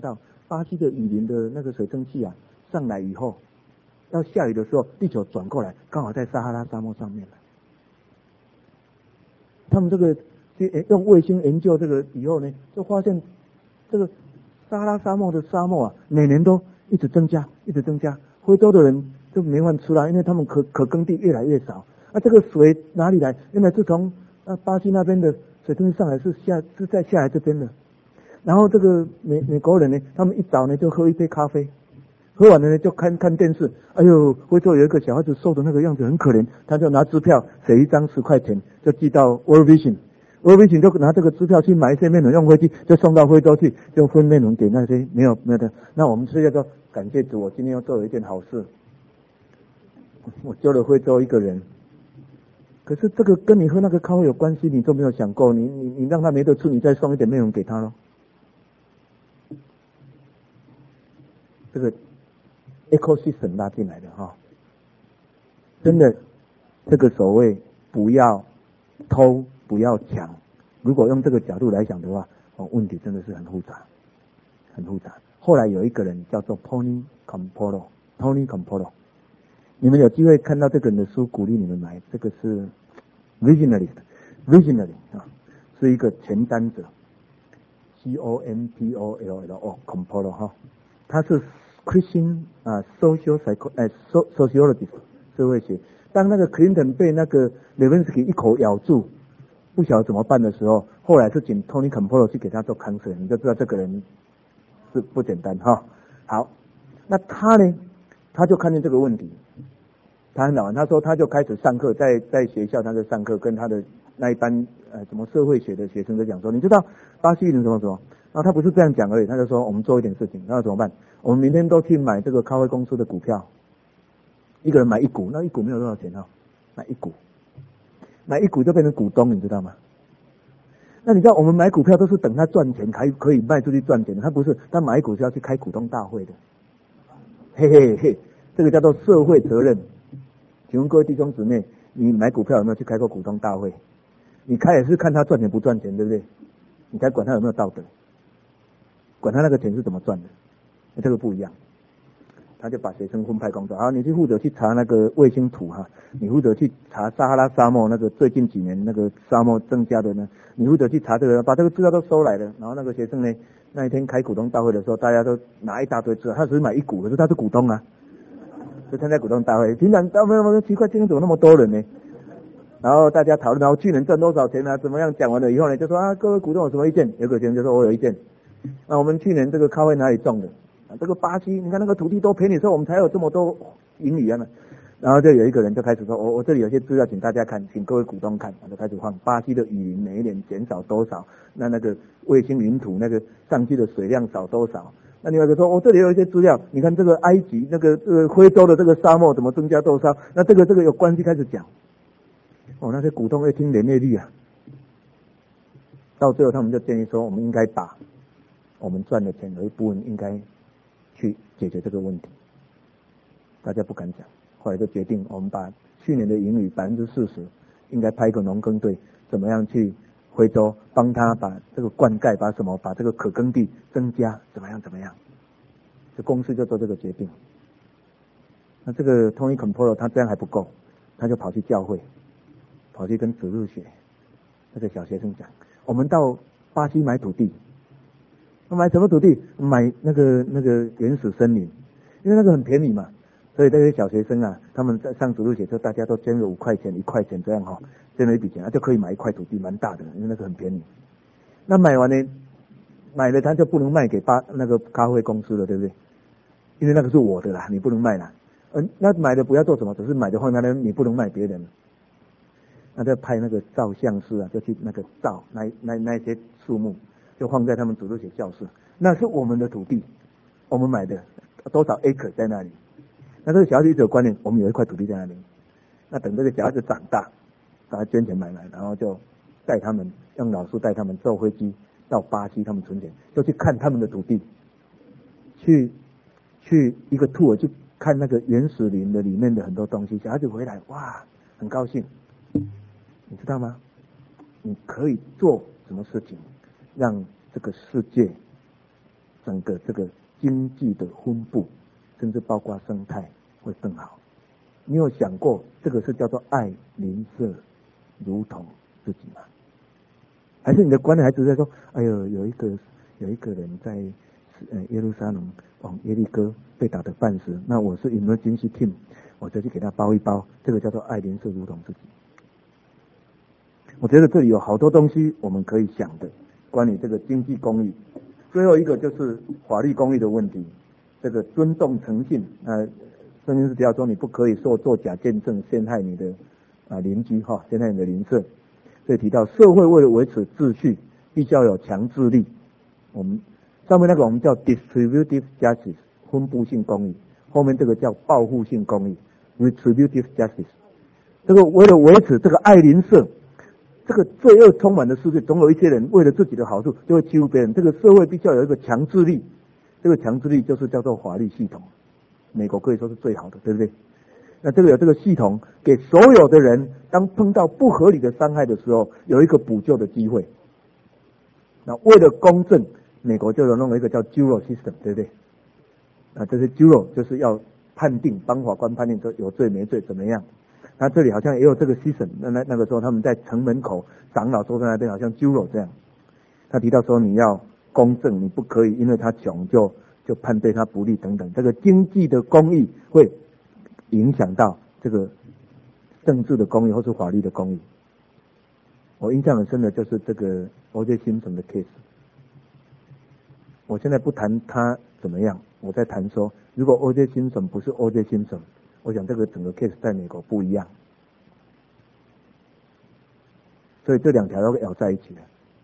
到巴西的雨林的那个水蒸气啊上来以后，要下雨的时候，地球转过来，刚好在撒哈拉沙漠上面了。他们这个用卫星研究这个以后呢，就发现这个撒哈拉沙漠的沙漠啊，每年都一直增加，一直增加。非洲的人就没饭吃了，因为他们可耕地越来越少。这个水哪里来？原来是从巴西那边的水蒸气上来，是再下来这边的。然后这个美国人呢，他们一早呢就喝一杯咖啡，喝完了呢就看电视。哎呦，非洲有一个小孩子瘦的那个样子很可怜，他就拿支票写一张10块钱，就寄到 World Vision。World Vision 就拿这个支票去买一些面粉，用飞机就送到非洲去，就分面粉给那些没有的。那我们世界说感谢主，我今天又做了一件好事，我救了非洲一个人。可是这个跟你喝那个咖啡有关系，你都没有想过，你让他没得吃，你再送一点面粉给他咯。这个 ecosystem 拉进来的哈，真的，这个所谓不要偷不要抢，如果用这个角度来讲的话，问题真的是很复杂，很复杂。后来有一个人叫做 Tony Campolo， 你们有机会看到这个人的书，鼓励你们买。这个是 Visionary 啊，是一个前瞻者 ，Campolo 哈，他是Christian sociologist 社会学。当那个 Clinton 被那个 Lewinsky 一口咬住，不晓得怎么办的时候，后来是请 Tony Campolo 去给他做 counseling， 你就知道这个人是不简单哈。好，那他呢，他就看见这个问题，他很好玩。他说他就开始上课，在学校他就上课，跟他的那一班什么社会学的学生就讲说，你知道巴西人什么什么。然后他不是这样讲而已，他就说我们做一点事情，那怎么办？我们明天都去买这个咖啡公司的股票，一个人买1股，那1股没有多少钱哈，买1股就变成股东，你知道吗？那你知道我们买股票都是等他赚钱可以卖出去赚钱的，他不是，他买1股是要去开股东大会的，嘿嘿嘿，这个叫做社会责任。请问各位弟兄姊妹，你买股票有没有去开过股东大会？你开也是看他赚钱不赚钱，对不对？你才管他有没有道德。管他那个钱是怎么赚的，这个不一样。他就把学生分派工作，好，你去负责去查那个卫星图哈，你负责去查撒哈拉沙漠那个最近几年那个沙漠增加的呢，你负责去查这个，把这个资料都收来了。然后那个学生呢，那一天开股东大会的时候，大家都拿一大堆资料，他只是买1股，可是他是股东啊，就参加股东大会。平常他们奇怪，今天怎么那么多人呢？然后大家讨论，然后去年赚多少钱啊？怎么样？讲完了以后呢，就说各位股东有什么意见？有个学生就说我有意见。我们去年这个咖啡哪里种的？这个巴西，你看那个土地多便宜，所以我们才有这么多盈余啊。然后就有一个人就开始说，我这里有些资料，请大家看，请各位股东看，就开始放巴西的雨林每一年减少多少，那个卫星云图那个上去的水量少多少。那另外一个说，我这里有一些资料，你看这个埃及那个非洲的这个沙漠怎么增加多少？那这个有关系开始讲。那些股东会听连累率啊。到最后他们就建议说，我们应该把我们赚的钱有一部分应该去解决这个问题。大家不敢讲，后来就决定我们把去年的盈余40%应该派一个农耕队，怎么样去非洲帮他把这个灌溉，把这个可耕地增加，怎么样，这公司就做这个决定。那这个 Tony Campolo 他这样还不够，他就跑去教会，跑去跟主日学那个小学生讲，我们到巴西买土地。买什么土地？买那个原始森林，因为那个很便宜嘛，所以这些小学生啊，他们在上主日学就大家都捐了5块钱、1块钱这样哈，捐了一笔钱，就可以买一块土地，蛮大的，因为那个很便宜。那买完呢，买了他就不能卖给那个咖啡公司了，对不对？因为那个是我的啦，你不能卖啦。那买的不要做什么，只是买的放在那，你不能卖别人。那就派那个照相师啊，就去那个照那些树木。就放在他们主日学教室，那是我们的土地，我们买的多少 acre 在那里。那这个小孩子一直有观念，我们有一块土地在那里。那等这个小孩子长大，把他捐钱买来，然后就带他们，让老师带他们坐飞机到巴西，他们存钱，就去看他们的土地，去一个 tour 去看那个原始林的里面的很多东西。小孩子回来，哇，很高兴。你知道吗？你可以做什么事情？让这个世界整个这个经济的分布，甚至包括生态会更好。你有想过这个是叫做爱邻舍如同自己吗？还是你的观念还只是在说，哎呦，有一个人在耶路撒冷耶利哥被打得半死，那我是 emergency team， 我就去给他包一包，这个叫做爱邻舍如同自己。我觉得这里有好多东西我们可以想的，关于这个经济公益。最后一个就是法律公益的问题，这个尊重诚信。圣经是提到说，你不可以做假见证，陷害你的邻居陷害你的邻舍。所以提到社会为了维持秩序，必须要有强制力。我们上面那个我们叫 distributive justice 分布性公益，后面这个叫报复性公益 retributive justice。这个为了维持这个爱邻舍。这个罪恶充满的世界，总有一些人为了自己的好处就会欺负别人。这个社会必须要有一个强制力，这个强制力就是叫做法律系统。美国可以说是最好的，对不对？那这个有这个系统，给所有的人，当碰到不合理的伤害的时候，有一个补救的机会。那为了公正，美国就有弄了一个叫 juror system， 对不对？这些 juror 就是要判定，帮法官判定说有罪没罪怎么样。那这里好像也有这个 system， 那个时候他们在城门口长老坐在那边，好像 juror 这样。他提到说你要公正，你不可以因为他穷就判对他不利等等。这个经济的公益会影响到这个政治的公益或是法律的公益。我印象很深的就是这个 O.J. Simpson 的 case。我现在不谈他怎么样，我在谈说，如果 O.J. Simpson 不是 O.J. Simpson， 我想这个整个 case 在美国不一样。所以这两条要咬在一起的。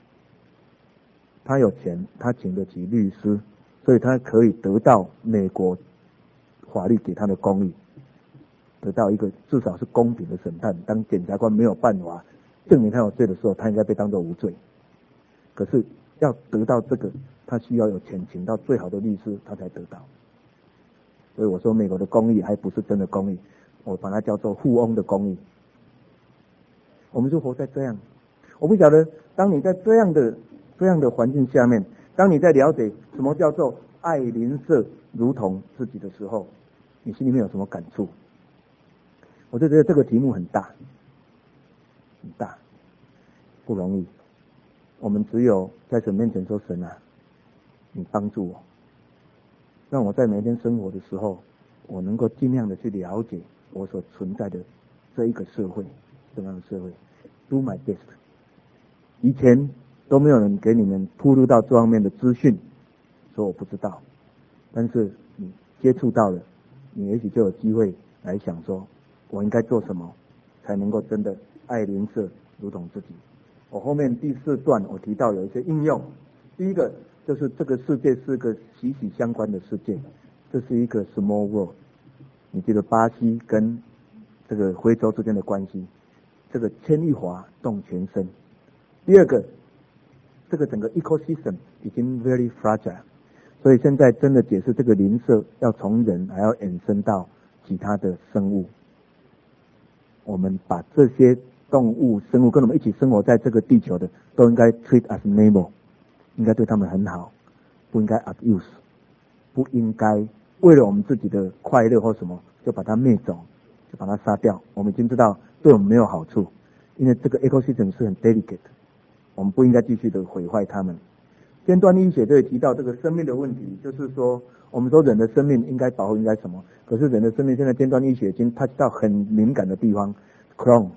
他有钱，他请得起律师，所以他可以得到美国法律给他的公益，得到一个至少是公平的审判。当检察官没有办法证明他有罪的时候，他应该被当作无罪。可是要得到这个，他需要有钱，请到最好的律师，他才得到。所以我说美国的公益还不是真的公益，我把它叫做富翁的公益。我们就活在这样，我不晓得当你在这样的环境下面，当你在了解什么叫做爱邻舍如同自己的时候，你心里面有什么感触？我就觉得这个题目很大，很大，不容易。我们只有在神面前说，神啊，你帮助我，让我在每天生活的时候，我能够尽量的去了解我所存在的这一个社会，这样的社会 ，do my best。以前都没有人给你们铺路到这方面的资讯，说我不知道，但是你接触到了，你也许就有机会来想说，我应该做什么，才能够真的爱邻舍如同自己。我后面第4段我提到有一些应用，第一个就是这个世界是个息息相关的世界，这是一个 small world。你记得巴西跟这个非洲之间的关系，这个牵一滑动全身。第二个，这个整个 ecosystem 已经 very fragile， 所以现在真的解释这个邻舍要从人还要延伸到其他的生物。我们把这些动物生物跟我们一起生活在这个地球的，都应该 treat as neighbor， 应该对他们很好，不应该 abuse， 不应该为了我们自己的快乐或什么就把它灭走，就把它杀掉。我们已经知道对我们没有好处，因为这个 ecosystem 是很 delicate， 我们不应该继续的毁坏它们。尖端医学就会提到这个生命的问题，就是说我们说人的生命应该保护，应该什么？可是人的生命现在尖端医学已经 touch 到很敏感的地方 ，clone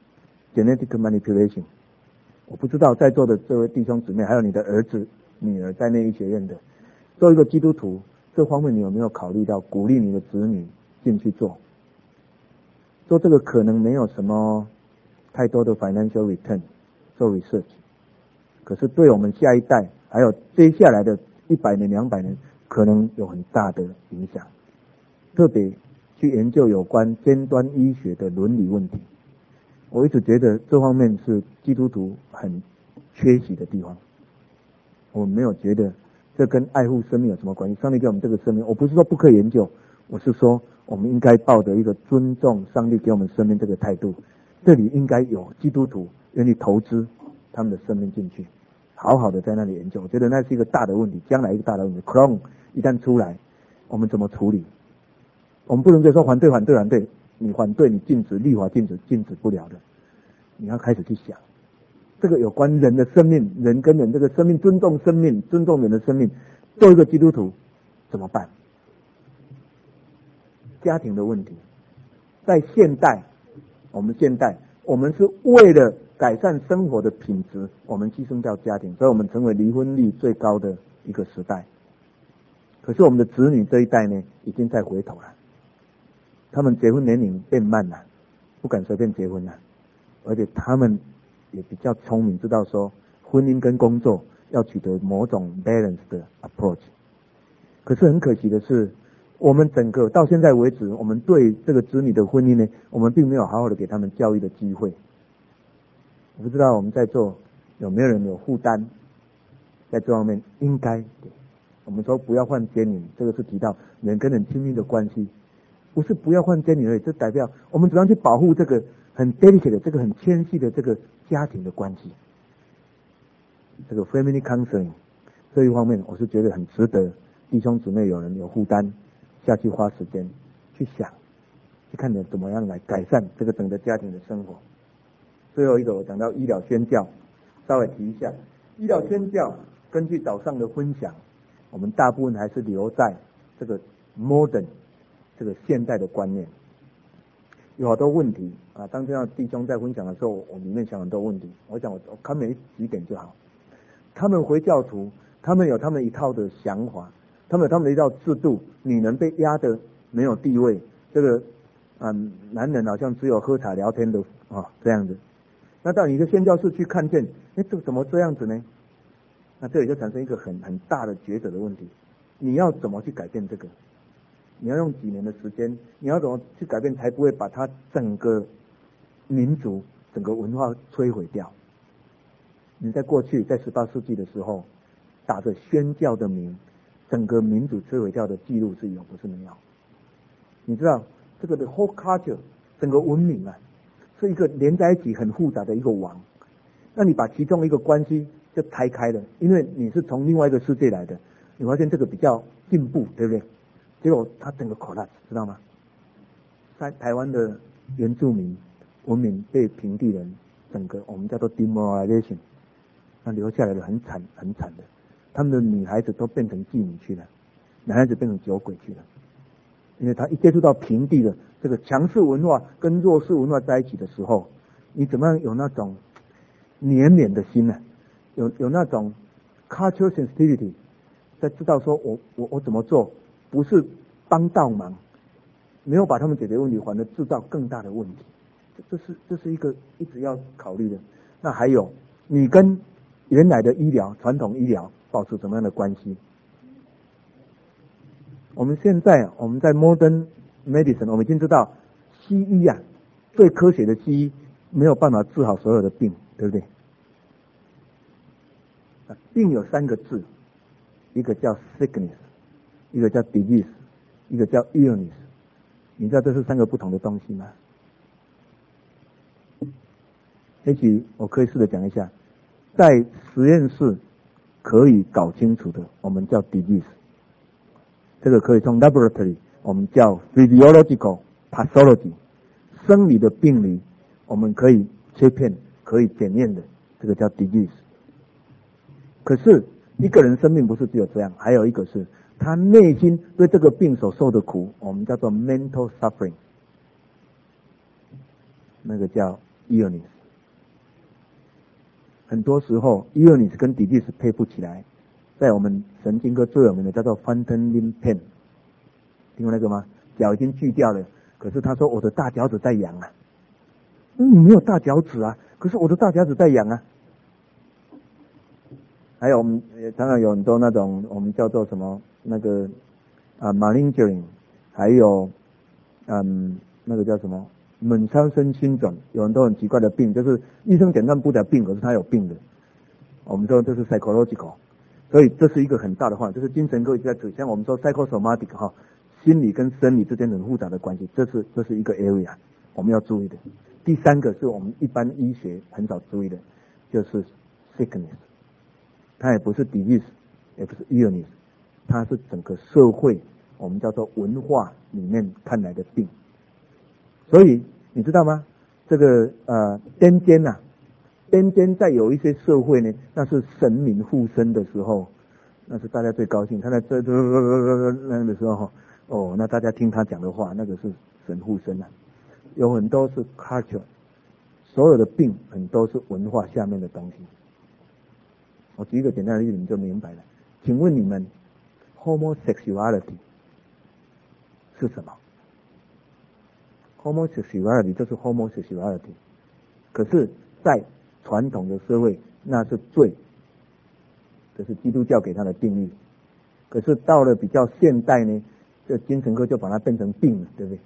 genetic manipulation。我不知道在座的这位弟兄姊妹，还有你的儿子、女儿在内医学院的，作为一个基督徒，这方面你有没有考虑到鼓励你的子女进去做？做这个可能没有什么太多的 financial return， 做 research， 可是对我们下一代还有接下来的100年、200年，可能有很大的影响。特别去研究有关尖端医学的伦理问题，我一直觉得这方面是基督徒很缺席的地方。我没有觉得这跟爱护生命有什么关系。上帝给我们这个生命，我不是说不可以研究，我是说我们应该抱着一个尊重上帝给我们生命这个态度。这里应该有基督徒愿意投资他们的生命进去。 好好的在那里研究。我觉得那是一个大的问题，将来一个大的问题。Clone 一旦出来，我们怎么处理？我们不能再说反对，你反对你禁止，立法禁止不了的。你要开始去想，这个有关人的生命，人跟人这个生命，尊重生命，尊重人的生命，做一个基督徒怎么办？家庭的问题，在现代，我们是为了改善生活的品质，我们牺牲掉家庭，所以我们成为离婚率最高的一个时代。可是我们的子女这一代呢，已经在回头了，他们结婚年龄变慢了，不敢随便结婚了，而且他们也比较聪明，知道说婚姻跟工作要取得某种 balance 的 approach。可是很可惜的是，我们整个到现在为止，我们对这个子女的婚姻呢，我们并没有好好的给他们教育的机会。我不知道我们在座有没有人有负担，在这方面应该，我们说不要犯奸淫，这个是提到人跟人亲密的关系，不是不要犯奸淫而已，这代表我们怎么样去保护这个很 delicate 的、这个很纤细的这个家庭的关系。这个 family counseling 这一方面，我是觉得很值得弟兄姊妹有人有负担下去花时间去想，去看你怎么样来改善这个整个家庭的生活。最后一个我讲到医疗宣教，稍微提一下，医疗宣教根据早上的分享，我们大部分还是留在这个 modern 这个现代的观念，有好多问题啊。当这样弟兄在分享的时候，我里面想很多问题，我想我看每几点就好。他们回教徒，他们有他们一套的想法，他们有他们的一套制度，女人被压得没有地位，这个男人好像只有喝茶聊天的这样子。那到你一个宣教士去看见，这怎么这样子呢？那这里就产生一个很大的抉择的问题，你要怎么去改变这个？你要用几年的时间？你要怎么去改变，才不会把它整个民族、整个文化摧毁掉？你在过去，在18世纪的时候，打着宣教的名，整个民族摧毁掉的记录是有，不是没有。你知道这个的 whole culture 整个文明啊，是一个连在一起很复杂的一个网。那你把其中一个关系就拆开了，因为你是从另外一个世界来的，你发现这个比较进步，对不对？结果它整个 collapse， 知道吗？在台湾的原住民文明被平地人整个我们叫做 demoralization， 那留下来的很惨的，他们的女孩子都变成妓女去了，男孩子变成酒鬼去了，因为他一接触到平地的这个强势文化跟弱势文化在一起的时候，你怎么样有那种怜悯的心呢？有那种 cultural sensitivity， 在知道说我怎么做不是帮倒忙，没有把他们解决问题，反而制造更大的问题。这是一个一直要考虑的。那还有你跟原来的医疗传统医疗保持什么样的关系？我们现在我们在 modern medicine， 我们已经知道西医啊，最科学的西医没有办法治好所有的病，对不对？病有3个字，一个叫 sickness， 一个叫 disease， 一个叫 illness。你知道这是3个不同的东西吗？也许我可以试着讲一下，在实验室可以搞清楚的，我们叫 disease。这个可以从 laboratory， 我们叫 physiological pathology， 生理的病理，我们可以切片，可以检验的，这个叫 disease。可是一个人生命不是只有这样，还有一个是他内心对这个病所受的苦，我们叫做 mental suffering， 那个叫 illness。很多时候 illness 跟 disease 配不起来，在我们神经科最有名的叫做 phantom limb pain， 听过那个吗？脚已经锯掉了，可是他说我的大脚趾在痒啊。你没有大脚趾啊，可是我的大脚趾在痒啊。还有我们常常有很多那种我们叫做什么那个malingering， 还有那个叫什么门超生新种，有很多很奇怪的病，就是医生诊断不了病，可是他有病的。我们说这是 psychological， 所以这是一个很大的话，就是精神科一直在指向我们说 psychosomatic 心理跟生理之间很复杂的关系，这是一个 area 我们要注意的。第3个是我们一般医学很少注意的，就是 sickness。 它也不是 disease， 也不是 illness， 它是整个社会我们叫做文化里面看来的病。所以你知道吗？这个颠尖呐，颠尖在有一些社会呢，那是神明附身的时候，那是大家最高兴。他在那个时候，哦，那大家听他讲的话，那个是神附身啊。有很多是 culture， 所有的病很多是文化下面的东西。我举一个简单的例子，你就明白了。请问你们 homosexuality 是什么？homosexuality 就是 homosexuality， 可是，在传统的社会那是罪，这是基督教给他的定义。可是到了比较现代呢，这精神科就把它变成病了，对不对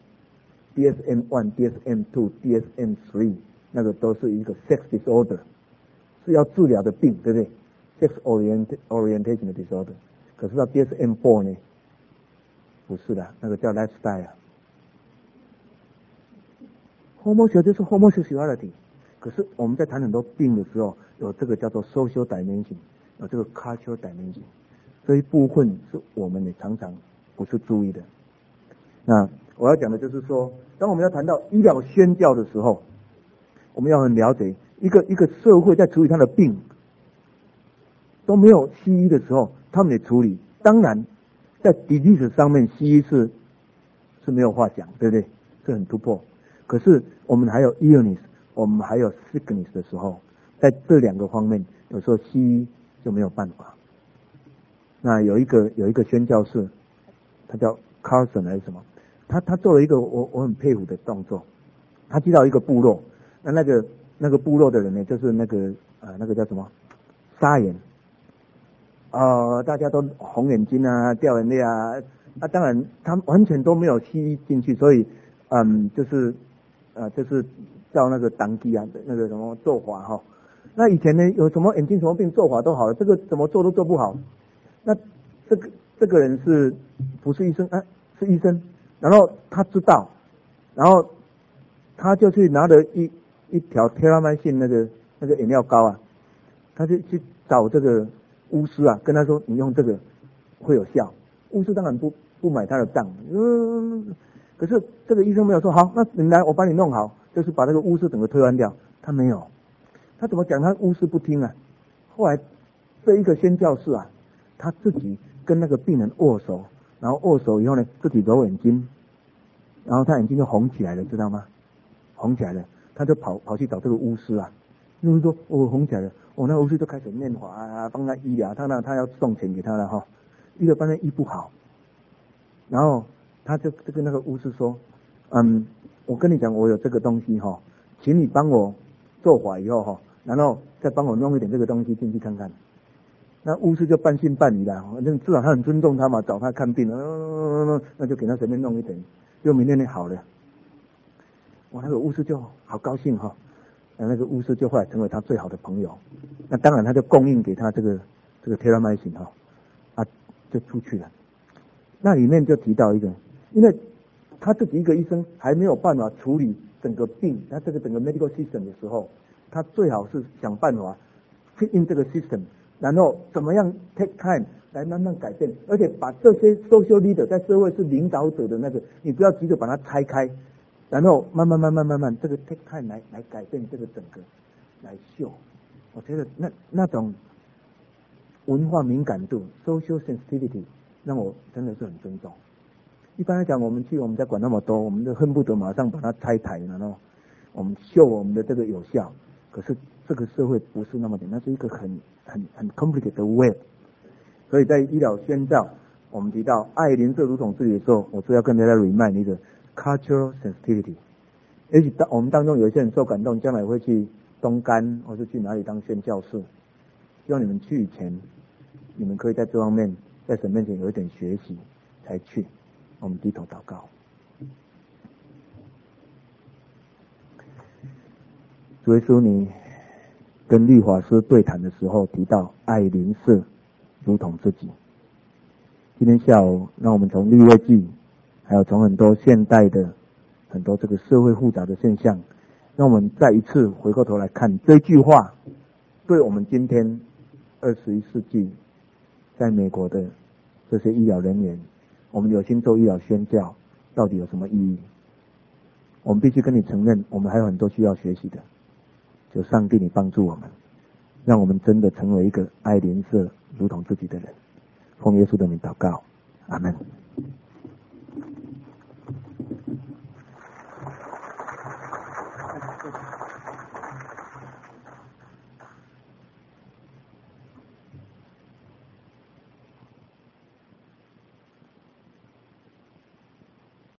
？DSM-1、DSM-2、DSM-3 那个都是一个 sex disorder， 是要治疗的病，对不对 ？sex orientation 的 disorder。可是到 DSM-4 呢，不是的，那个叫 lifestyle。homosexuality 就是 homosexuality， 可是我们在谈很多病的时候，有这个叫做 social dimension， 有这个 cultural dimension， 这一部分是我们也常常不是注意的。那我要讲的就是说，当我们要谈到医疗宣教的时候，我们要很了解一个社会在处理它的病都没有西医的时候，他们也处理。当然，在 disease 上面，西医是没有话讲，对不对？是很突破。可是我们还有 illness， 我们还有 sickness 的时候，在这两个方面，有时候西医就没有办法。那有一个宣教士，他叫 Carson 还是什么？他做了一个我很佩服的动作。他去到一个部落，那个部落的人呢，就是那个叫什么沙眼，大家都红眼睛啊，掉眼泪啊。当然他完全都没有西医进去，所以就是叫那个当机啊，那个什么做法哈。那以前呢，有什么眼睛什么病做法都好了，这个怎么做都做不好。那这个人是不是医生？是医生。然后他知道，然后他就去拿了一条天拉麦信那个饮料膏啊，他就去找这个巫师啊，跟他说你用这个会有效。巫师当然不买他的账，可是这个医生没有说好，那你来我帮你弄好，就是把那个巫师整个推翻掉。他没有，他怎么讲？他巫师不听啊。后来这一个宣教士啊，他自己跟那个病人握手，然后握手以后呢，自己揉眼睛，然后他眼睛就红起来了，知道吗？红起来了，他就跑去找这个巫师啊。巫师说：“哦，红起来了。”那个巫师就开始念法啊，帮他医疗，他要送钱给他了哈。医了半天医不好，然后他就跟那个巫师说：“我跟你讲，我有这个东西哈，请你帮我做法以后哈，然后再帮我弄一点这个东西进去看看。”那巫师就半信半疑啦，反正至少他很尊重他嘛，找他看病，那就给他随便弄一点，就明天就好了。那个巫师就好高兴哈，那个巫师就后来成为他最好的朋友。那当然他就供应给他这个 telemedicine 哈，就出去了。那里面就提到一个，因为他自己一个医生还没有办法处理整个病，他这个整个 medical system 的时候，他最好是想办法 fit in 这个 system， 然后怎么样 take time 来慢慢改变，而且把这些 social leader 在社会是领导者的那个，你不要急着把它拆开，然后慢慢这个 take time 来改变这个整个来秀。我觉得那种文化敏感度 social sensitivity 让我真的是很尊重。一般来讲，我们在管那么多，我们就恨不得马上把它拆台，然后我们秀我们的这个有效。可是这个社会不是那么简单，那是一个很 complicated 的 web。所以在医疗宣教，我们提到爱邻舍如同自己的时候，我是要跟大家 remind 一个 cultural sensitivity。也许我们当中有一些人受感动，将来会去东干或是去哪里当宣教士。希望你们去以前，你们可以在这方面在神面前有一点学习才去。我们低头祷告。主耶稣，你跟律法师对谈的时候提到爱邻舍如同自己。今天下午，让我们从利未记，还有从很多现代的很多这个社会复杂的现象，让我们再一次回过头来看这句话对我们今天 21世纪在美国的这些医疗人员，我们有心做医疗宣教，到底有什么意义？我们必须跟你承认，我们还有很多需要学习的。求上帝你帮助我们，让我们真的成为一个爱邻舍如同自己的人。奉耶稣的名祷告，阿们。